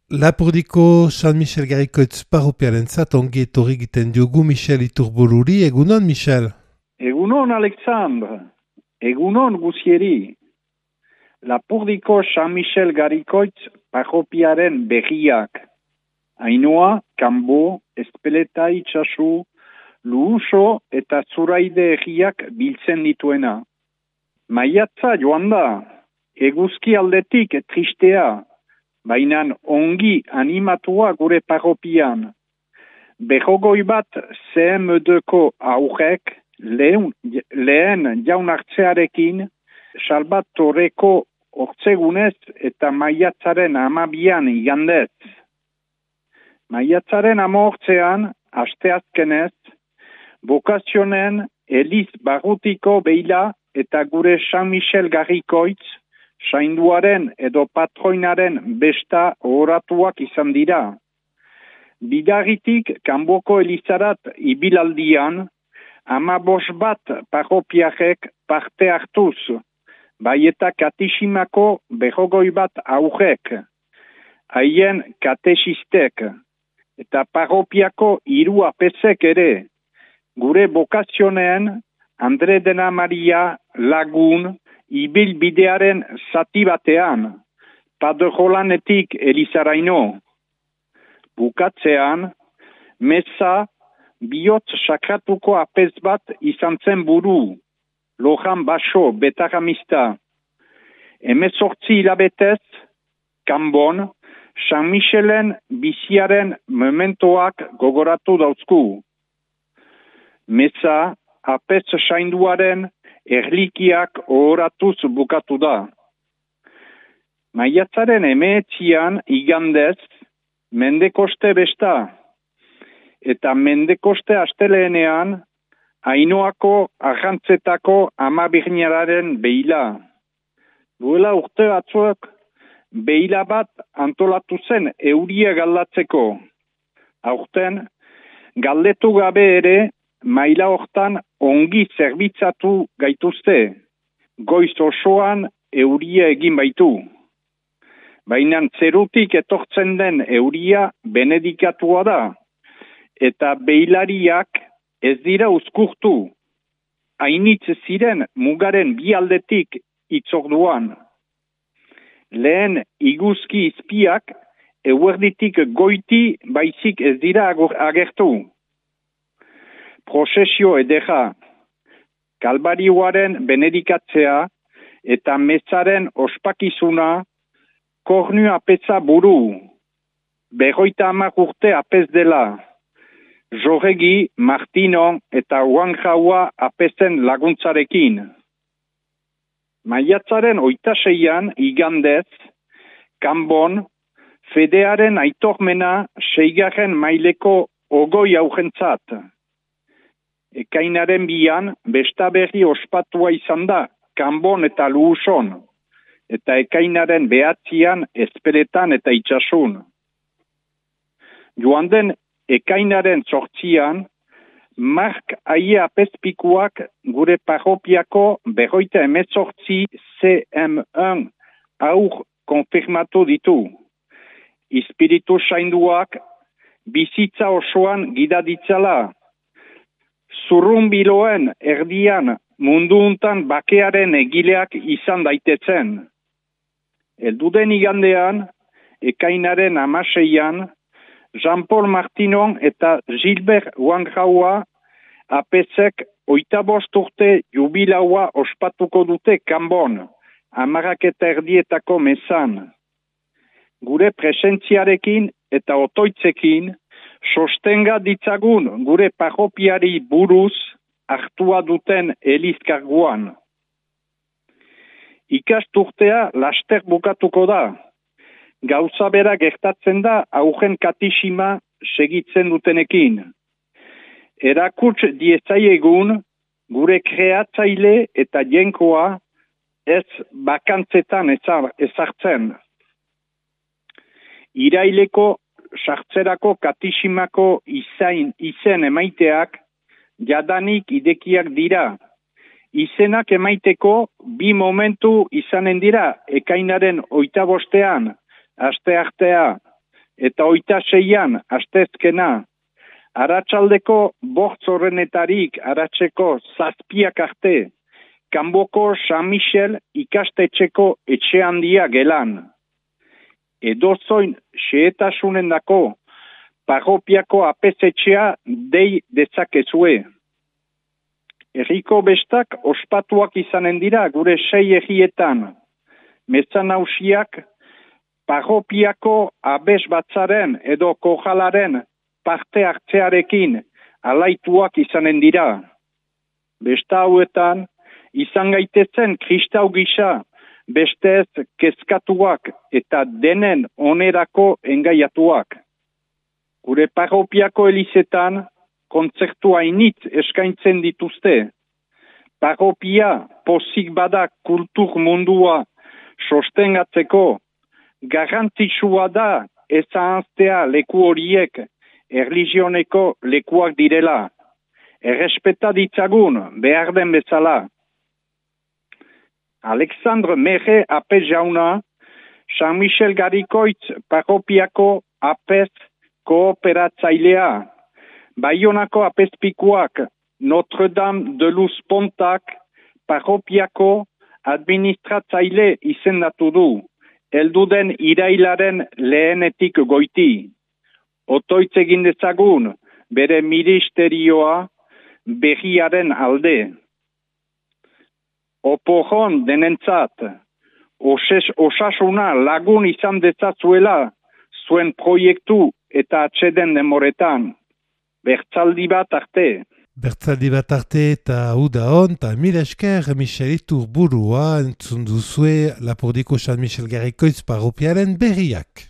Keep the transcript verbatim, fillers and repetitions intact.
Lapurdiko San Michel Garikoitz parropiarentzat ongi etorri egiten diogu Michel Iturbururi. Egunon, Michel? Egunon, Alexandre. Egunon, guzieri. Lapurdiko San Michel Garikoitz parropiaren berriak. Ainoa, Kanbo, Espeleta, Itxasu, Luuso eta Zuraide egiak biltzen dituena. Maiatza joan da, eguzki aldetik tristea, bainan ongi animatua gure parropian. Berrogoi bat C M D-ko aurrek lehen, lehen jaun hartzearekin Salvatoreko ortzegunez eta maiatzaren amabian igandez. Maiatzaren amortzean, asteazkenez, bokazionen Eliz Barrutiko beila eta gure San Michel Garikoitz sainduaren edo patroinaren besta oratuak izan dira. Bidarritik Kanboko Elizarat ibilaldian, ama bos bat parropiarek parte hartuz, bai eta katesimako berrogoi bat aurrek, haien katesistek, eta parropiako hiru apezek ere, gure bokazioneen Andre Dena Maria lagun ibilbidearen zati batean, Padrolanetik Elizaraino. Bukatzean, meza bihotz sakratuko apez bat izan zen buru, Lojan Baso Betagamista. Hemezortzi hilabetez, Kanbon, San Michelen biziaren mementoak gogoratu dauzku. Meza, apez sainduaren erlikiak ohoratuz bukatu da. Maiatzaren emeetzian igandez, Mendekoste besta, eta Mendekoste asteleenean, Ainoako arrantzetako amabirniararen beila. Duela urte batzuek, beila bat antolatu zen euria galdatzeko. Aurten, galdetu gabe ere, maila hortan ongi zerbitzatu gaituzte. Goiz osoan euria egin baitu. Baina zerutik etortzen den euria benedikatua da, eta beilariak ez dira uzkurtu. Hainitz ziren mugaren bi aldetik itzorduan. Lehen iguzki izpiak eguerditik goiti baizik ez dira agertu. Prozesio edera, Kalbarioaren benedikatzea eta mezaren ospakizuna kornu apeza buru, berroita hamak urte apez dela, Jorregi, Martino eta Uanjaua apezen laguntzarekin. Maiatzaren oita seian igandez, Kanbon, fedearen aitormena seigarren maileko ogoi augentzat. Ekainaren bian, besta berri ospatua izan da, Kanbon eta Luuson, eta ekainaren behatzian Espeletan eta Itxasun. Joan den ekainaren sortzian, Mark aie apezpikuak gure parropiako berroita emezortzi C M un aur konfirmatu ditu. Espiritu sainduak bizitza osoan gidaditzala. Zurrunbiloen erdian munduuntan bakearen egileak izan daitezen. Elduden igandean, ekainaren amaseian, Jean-Paul Martinon eta Gilbert Uanjaua apezek oita bost urte jubilaua ospatuko dute Kanbon, amarak eta erdietako mezan. Gure presentziarekin eta otoitzekin, sostenga ditzagun gure parropiari buruz hartua duten elizkarguan. Ikasturtea laster bukatuko da. Gauza bera gertatzen da augen katisima segitzen dutenekin. Erakuts diezaiegun gure kreatzaile eta jenkoa ez bakantzetan ezartzen. Iraileko sartzerako katisimako izain, izen emaiteak jadanik idekiak dira. Izenak emaiteko bi momentu izanen dira ekainaren oita bostean, aste artea, eta oita seian astezkena. Aratsaldeko bortz horrenetarik aratseko zazpiak arte, Kanboko San Michel ikastetxeko etxe handia gelan. Edozoin xehetasunen dako parropiako apesetxea dei dezakezue. Herriko bestak ospatuak izanen dira gure sei herrietan. Mezan hausiak parropiako abes batzaren edo kojalaren parte hartzearekin alaituak izanen dira. Besta hauetan, izan gaitezen kristau gisa, bestez kezkatuak eta denen onerako engaiatuak. Gure parropiako elizetan, kontzertua initz eskaintzen dituzte. Parropia pozik bada kultur mundua sostengatzeko, garrantzitsua da ezahaztea leku horiek erlijioneko lekuak direla. Errespeta ditzagun behar den bezala. Alexandre Mere apez jauna, San Michel Garikoitz parropiako apez kooperatzailea. Baionako apezpikuak Notre-Dame de Luz Pontak parropiako administratzaile izendatu du, helduden irailaren lehenetik goiti. Otoitz egin dezagun bere ministerioa berriaren alde. Opojon denentzat, oses, osasuna lagun izan dezazuela zuen proiektu eta atxeden demoretan. Bertzaldi bat arte. Bertzaldi bat arte eta uda hon, eta mil esker Michel Iturburua entzun duzue Lapurdiko San Michel Garikoitz parropiaren berriak.